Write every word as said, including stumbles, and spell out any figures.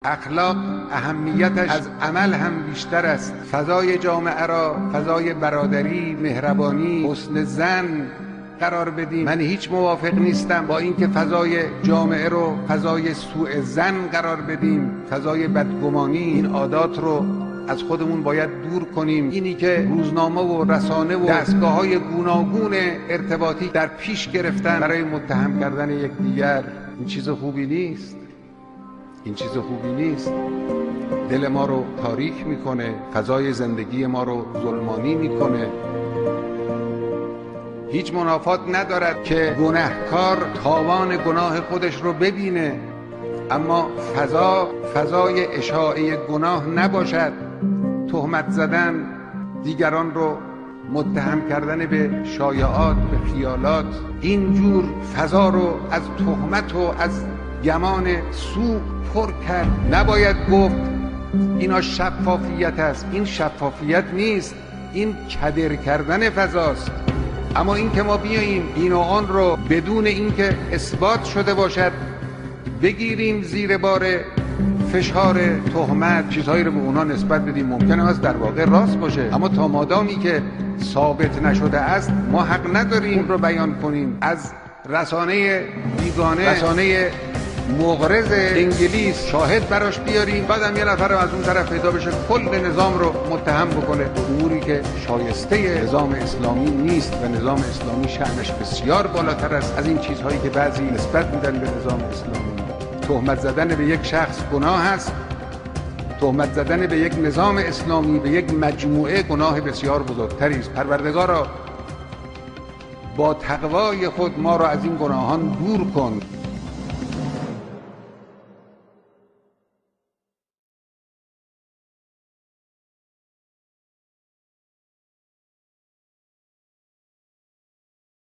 اخلاق اهمیتش از عمل هم بیشتر است. فضای جامعه را فضای برادری، مهربانی، حسن ظن قرار بدیم. من هیچ موافق نیستم با اینکه فضای جامعه رو فضای سوء ظن قرار بدیم، فضای بدگمانی. این عادات رو از خودمون باید دور کنیم. اینی که روزنامه و رسانه و دستگاه‌های گوناگون ارتباطی در پیش گرفتن برای متهم کردن یکدیگر، این چیز خوبی نیست. این چیز خوبی نیست. دل ما رو تاریک میکنه، فضای زندگی ما رو ظلمانی میکنه. هیچ منافات ندارد که گناهکار تاوان گناه خودش رو ببینه، اما فضا فضای اشاعه گناه نباشد. تهمت زدن، دیگران رو متهم کردن به شایعات، به خیالات، اینجور فضا رو از تهمت و از گمان سوء پر کرد. نباید گفت اینا شفافیت است. این شفافیت نیست، این کدر کردن فضاست. اما این که ما بیاییم این و آن رو بدون اینکه اثبات شده باشد بگیریم زیر بار فشار تهمت، چیزهایی رو به اونا نسبت بدیم، ممکنه است در واقع راست باشه، اما تا مادامی که ثابت نشده است ما حق نداریم اون رو بیان کنیم. از رسانه بیگانه، رسانه مغرض انگلیس شاهد براش بیاریم، بعدم یه نفر از اون طرف پیدا بشه کل نظام رو متهم بکنه، اموری که شایسته نظام اسلامی نیست و نظام اسلامی شأنش بسیار بالاتر است از این چیزهایی که بعضی نسبت میدن به نظام اسلامی. تهمت زدن به یک شخص گناه است، تهمت زدن به یک نظام اسلامی، به یک مجموعه، گناه بسیار بزرگتری است. پروردگارا با تقوای خود ما را از این گناهان دور کن.